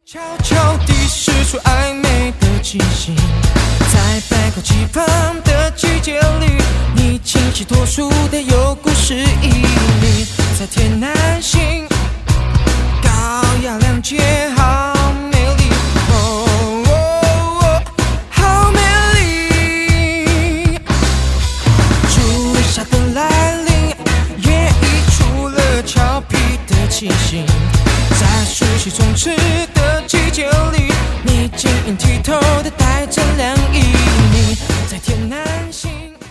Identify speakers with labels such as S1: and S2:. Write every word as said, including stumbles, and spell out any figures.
S1: 悄悄地释出暧昧的气息，在百花齐放的季节里，你清新脱俗的有故事意义，在天南星高雅亮节，好美丽，哦哦哦，好美丽。初夏的来临，也溢出了俏皮的气息，在熟悉充斥的季节里，你晶莹剔透的带着凉意，你在天南星。